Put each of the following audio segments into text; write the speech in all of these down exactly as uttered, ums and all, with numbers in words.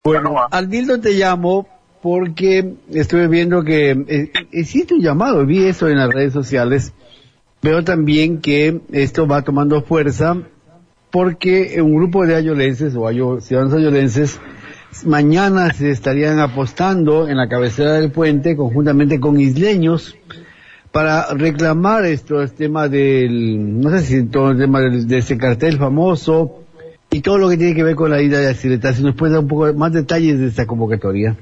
Bueno, Alvildo, te llamo porque estuve viendo que eh, existe un llamado, vi eso en las redes sociales. Veo también que esto va tomando fuerza porque un grupo de ayolenses o ayo, ciudadanos ayolenses mañana se estarían apostando en la cabecera del puente conjuntamente con isleños para reclamar esto, el tema del, no sé si todo el tema del, de ese cartel famoso y todo lo que tiene que ver con la ida de Acileta. Si nos puede dar un poco más detalles de esta convocatoria.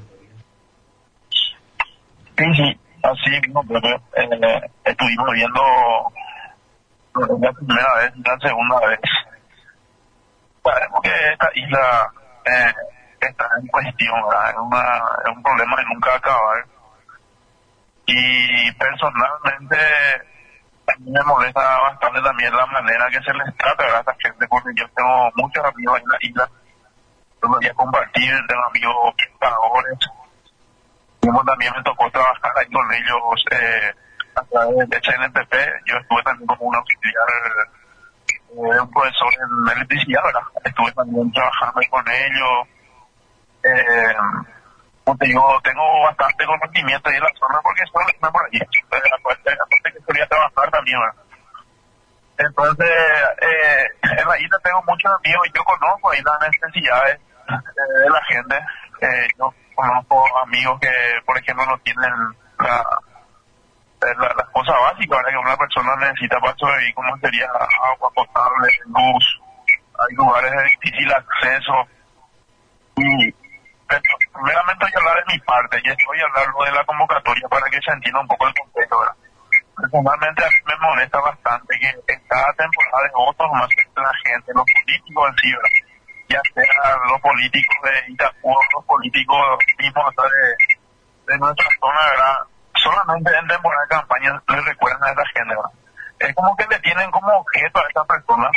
Sí, sí, así mismo, pero, eh, estuvimos viendo la primera vez y la segunda vez. Sabemos que esta isla eh, está en cuestión, ¿verdad? Es, una, es un problema de nunca acabar. Y personalmente a mí me molesta bastante también la manera que se les trata a esta gente, porque yo tengo muchos amigos en la isla, yo voy a compartir, tengo amigos pescadores, como también me tocó trabajar ahí con ellos eh, a través de C N P P. Yo estuve también como un auxiliar de eh, un profesor en electricidad, ¿verdad? Estuve también trabajando ahí con ellos. Eh, como te digo, tengo bastante conocimiento ahí en la zona porque estoy por allí. Aparte, aparte que quería trabajar también, ¿verdad? Entonces, eh, en la isla tengo muchos amigos y yo conozco ahí las necesidades eh, de la gente. Eh, yo conozco amigos que, por ejemplo, no tienen la, la, las cosas básicas, ¿verdad? Que una persona necesita para sobrevivir, como sería agua potable, luz, hay lugares de difícil acceso. Y primeramente voy a hablar de mi parte y estoy hablando de la convocatoria para que se entienda un poco el contexto, ¿verdad? Personalmente a mí me molesta bastante que en cada temporada de votos más la gente, los políticos en sí, ¿verdad? Ya sean los políticos de Itapú, los políticos mismos hasta de, de nuestra zona, ¿verdad? Solamente en temporada de campaña les recuerdan a esa gente, ¿verdad? Es como que le tienen como objeto a estas personas.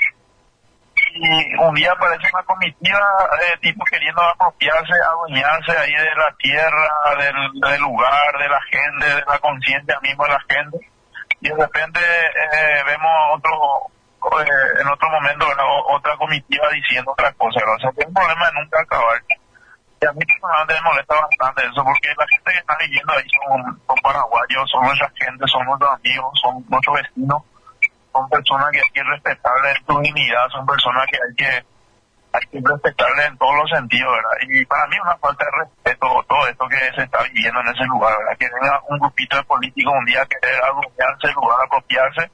Y un día aparece una comitiva eh, tipo queriendo apropiarse, adueñarse ahí de la tierra, del, del lugar, de la gente, de la conciencia misma de la gente. Y de repente eh, vemos otro, eh, en otro momento, ¿verdad? Otra comitiva diciendo otra cosa, ¿verdad? O sea, que es un problema de nunca acabar. Y a mí personalmente me molesta bastante eso, porque la gente que está viviendo ahí son, son paraguayos, son nuestra gente, son nuestros amigos, son nuestros vecinos. Son personas que hay que respetarles en su dignidad, son personas que hay que hay que respetarles en todos los sentidos, ¿verdad? Y para mí es una falta de respeto todo esto que se está viviendo en ese lugar, ¿verdad? Que venga un grupito de políticos un día a querer adueñarse el lugar, apropiarse,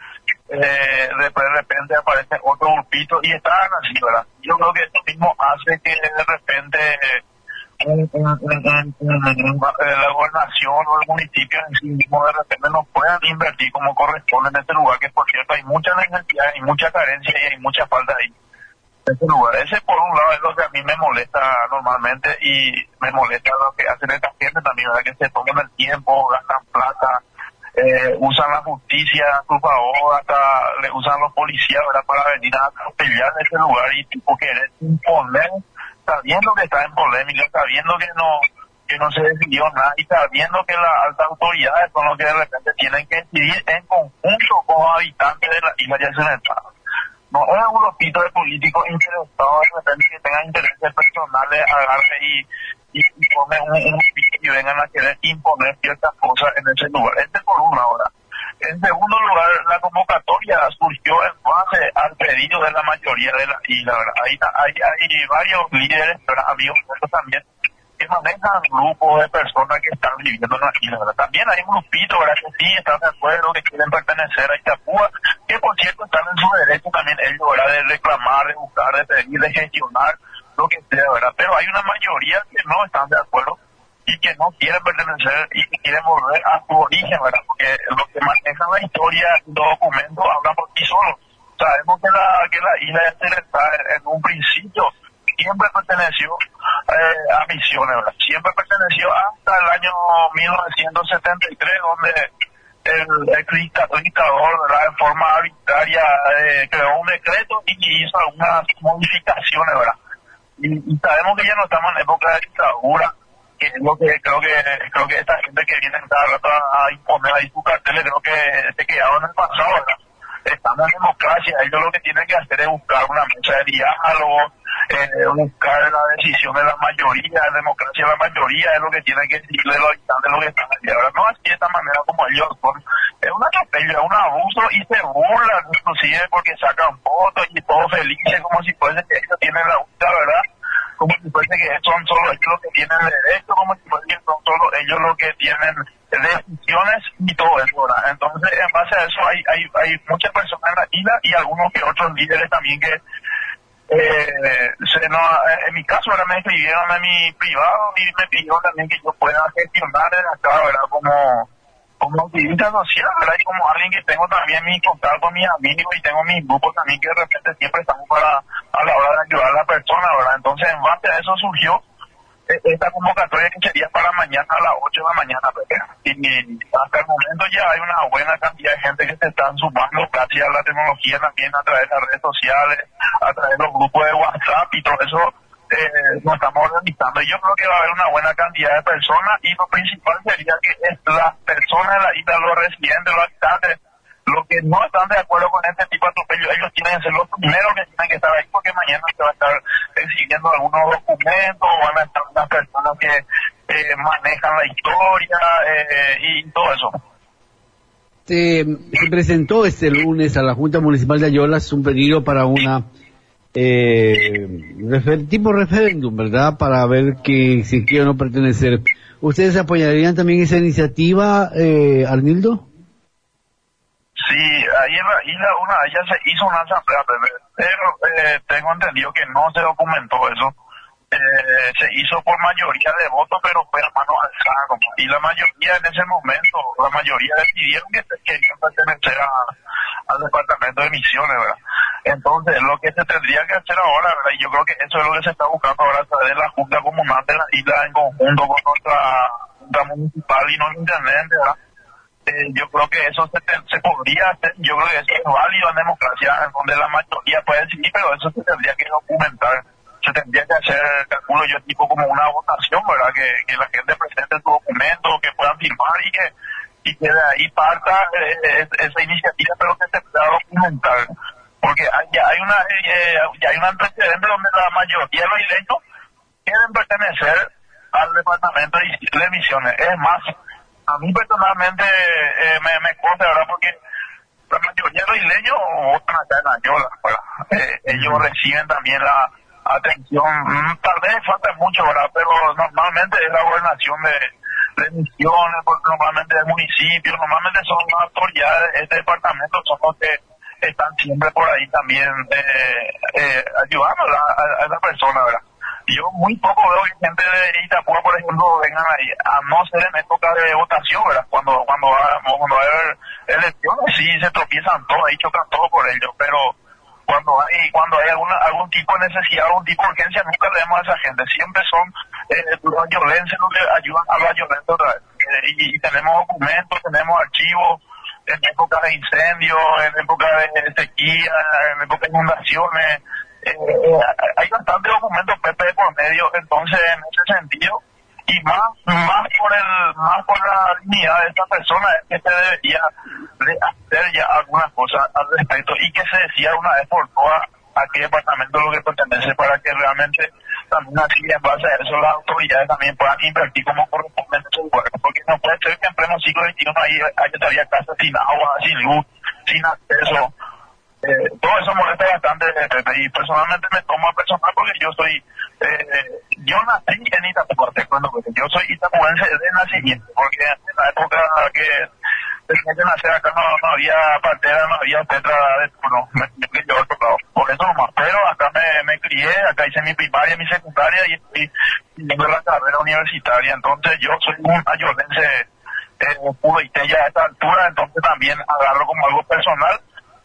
eh, de, de repente aparece otro grupito y están así, ¿verdad? Yo creo que esto mismo hace que de repente eh, un, un, un, un, la gobernación o el municipio en sí mismo de repente no puedan invertir como corresponde en este lugar, que por cierto hay mucha necesidad, hay mucha carencia y hay mucha falta ahí en este lugar. Ese por un lado es lo que a mí me molesta normalmente y me molesta lo que hacen esta gente también, ¿verdad? Que se toman el tiempo, gastan plata, eh, usan la justicia a su favor, hasta le usan los policías, ¿verdad? Para venir a pelear en ese lugar y tipo querer imponer, sabiendo que está en polémica, sabiendo que no que no se decidió nada y sabiendo que las altas autoridades son los que de repente tienen que decidir en conjunto con los habitantes de la isla de Acileta. No es un grupito de políticos interesados de repente que tengan intereses personales, agarre y, y, y ponen un, un grupito y vengan a querer imponer ciertas cosas en ese lugar. Este por una hora. En segundo lugar, la convocatoria surgió en base al pedido de la mayoría de la isla, ¿verdad? Hay, hay, hay varios líderes, ¿verdad? Amigos nuestros también, que manejan grupos de personas que están viviendo en la isla, ¿verdad? También hay un grupito, ¿verdad? Que sí están de acuerdo, que quieren pertenecer a Itapúa, que por cierto están en su derecho también ellos, ¿verdad? De reclamar, de buscar, de pedir, de gestionar, lo que sea, ¿verdad? Pero hay una mayoría que no están de acuerdo y que no quieren pertenecer y que quieren volver a su origen, ¿verdad? Porque los que manejan la historia y los documentos hablan por sí solos. Sabemos que la, que la isla de Acileta en un principio siempre perteneció eh, a Misiones, ¿verdad? Siempre perteneció hasta el año mil novecientos setenta y tres, donde el, el dictador, ¿verdad? En forma arbitraria eh, creó un decreto y hizo algunas modificaciones, ¿verdad? Y, y sabemos que ya no estamos en época de dictadura, que es lo que creo que creo que esta gente que viene cada rato a imponer ahí sus carteles, creo que se quedaron en el pasado, ¿verdad? estamos en democracia, ellos lo que tienen que hacer es buscar una mesa de diálogo, eh, buscar la decisión de la mayoría, la democracia de la mayoría es lo que tiene que decirle los habitantes lo que están aquí ahora, no así de esta manera como ellos son, es un atropello, es un abuso y se burlan inclusive porque sacan fotos y todos felices como si fuese que ellos tienen la única verdad, como si fuese que son solo ellos los que tienen derecho, como si fuese que son solo ellos los que tienen decisiones y todo eso, ¿verdad? Entonces, en base a eso hay hay hay muchas personas en la isla y algunos que otros líderes también que eh, se no, en mi caso ahora me escribieron en mi privado y me pidieron también que yo pueda gestionar desde acá, ¿verdad? Como como activista social, ¿verdad? Y como alguien que tengo también mi contacto con mis amigos y tengo mis grupos también que de repente siempre estamos para a la hora de ayudar a la persona, ¿verdad? Entonces, en base a eso surgió esta convocatoria que sería para mañana a las ocho de la mañana, Pepe. Y hasta el momento ya hay una buena cantidad de gente que se están sumando gracias a la tecnología también a través de las redes sociales, a través de los grupos de WhatsApp y todo eso eh, nos estamos organizando. Y yo creo que va a haber una buena cantidad de personas y lo principal sería que es las personas de la isla, los residentes, los habitantes, los que no están de acuerdo con este tipo de atropello, ellos tienen que ser los primeros que tienen que estar ahí porque mañana se va a estar exigiendo algunos documentos, van a estar unas personas que eh, manejan la historia eh, y todo eso. Se, se presentó este lunes a la Junta Municipal de Ayolas un pedido para una eh, refer, tipo referéndum, ¿verdad? Para ver que si quiere o no pertenecer. ¿Ustedes apoyarían también esa iniciativa, eh, Arnildo? Sí, ahí en la isla una de ellas se hizo una asamblea, pero eh, tengo entendido que no se documentó eso. Eh, se hizo por mayoría de votos, pero fue a mano alzada. Y la mayoría en ese momento, la mayoría decidieron que querían pertenecer a, al departamento de misiones, ¿verdad? Entonces, lo que se tendría que hacer ahora, ¿verdad? Y yo creo que eso es lo que se está buscando ahora a través de la Junta Comunal de la isla en conjunto con nuestra Junta Municipal y no intendente, ¿verdad? Eh, yo creo que eso se, se podría hacer, yo creo que eso es válido en democracia, en donde la mayoría puede decidir, pero eso se tendría que documentar, se tendría que hacer, calculo yo, tipo como una votación, ¿verdad? Que, que la gente presente su documento, que puedan firmar y que, y que de ahí parta eh, esa iniciativa, pero que se pueda documentar. Porque hay, ya hay una eh, ya hay un antecedente donde la mayoría de los isleños quieren pertenecer al departamento de misiones. Es más, a mí personalmente eh, me, me consta, ¿verdad? Porque la mayoría de los isleños votan acá en Ayolas, ¿verdad? Eh, ellos reciben también la atención, tal vez falta mucho, ¿verdad? Pero normalmente es la gobernación de, de misiones, porque normalmente es municipio, normalmente son las autoridades de este departamento, son los que están siempre por ahí también eh, eh, ayudando a, a, a esa persona, ¿verdad? Yo muy poco veo que gente de Itapúa, por ejemplo, vengan ahí, a no ser en época de votación, ¿verdad? Cuando cuando va, cuando va a haber elecciones, sí se tropiezan todos, ahí chocan todos por ello, pero cuando hay cuando hay alguna, algún tipo de necesidad, algún tipo de urgencia, nunca le vemos a esa gente. Siempre son eh, los violencias los que ayudan a los violentos otra vez. Eh, y, y tenemos documentos, tenemos archivos en época de incendios, en época de sequía, en época de inundaciones. Eh, eh, hay bastantes documentos P P por medio, entonces en ese sentido y más más por el más por la dignidad de esta persona es que se debería de hacer ya algunas cosas al respecto y que se decida una vez por todas a qué departamento lo que pertenece para que realmente también así en base a eso las autoridades también puedan invertir como corresponde en su lugar, porque no puede ser que en pleno siglo veintiuno ahí haya todavía casas sin agua, sin luz, sin acceso. Eh, todo eso molesta bastante y personalmente me tomo a personal porque yo soy eh, yo nací en Itapúa, te cuento que yo soy itapuense de nacimiento, porque en la época que tenía que nacer acá no, no había partera, no había tetra de turno, me tenía que llevar tocado, por eso nomás, pero acá me, me crié, acá hice mi primaria, mi secundaria y estoy siguiendo la carrera universitaria, entonces yo soy un ayolense eh, puro y ya a esta altura, entonces también agarro como algo personal,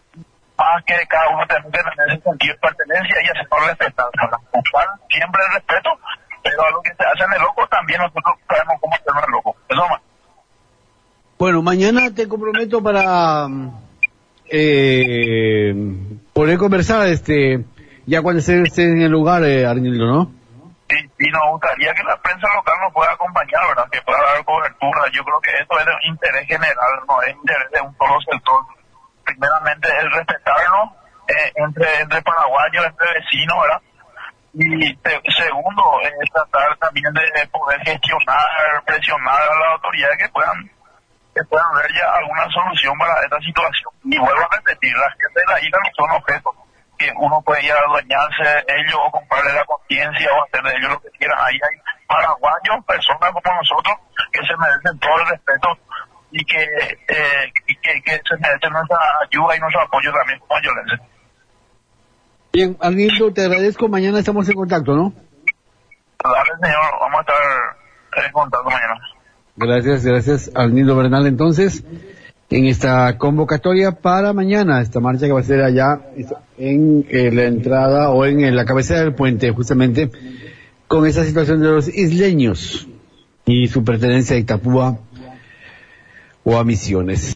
más que cada uno tiene que tener ese sentido de pertenencia y hacerlo respetar, buscar siempre el respeto, pero a lo que se hace en el loco también nosotros sabemos cómo hacerlo en el loco, eso más. Bueno, mañana te comprometo para eh, poder conversar este ya cuando esté en el lugar, eh, Arnildo, ¿no? Sí, y nos gustaría que la prensa local nos pueda acompañar, ¿verdad? Que pueda dar cobertura. Yo creo que esto es de interés general, no es interés de un solo sector. primeramente el respetarnos eh, entre, entre paraguayos, entre vecinos, ¿verdad? Y te, segundo, es tratar también de poder gestionar, presionar a las autoridades que puedan que puedan ver ya alguna solución para esta situación. Y vuelvo a repetir, la gente de la isla no son objetos que uno puede ir a adueñarse de ellos o comprarle la conciencia o hacer de ellos lo que quieran. Ahí hay paraguayos, personas como nosotros, que se merecen todo el respeto y que, eh, y que, que se merecen nuestra ayuda y nuestro apoyo también como violencia. Bien, Arnildo, te agradezco. Mañana estamos en contacto, ¿no? Dale, señor. Vamos a estar en contacto mañana. Gracias, gracias, Arnildo Bernal. Entonces, en esta convocatoria para mañana, esta marcha que va a ser allá en eh, la entrada o en, en la cabecera del puente, justamente, con esa situación de los isleños y su pertenencia a Itapúa o a Misiones.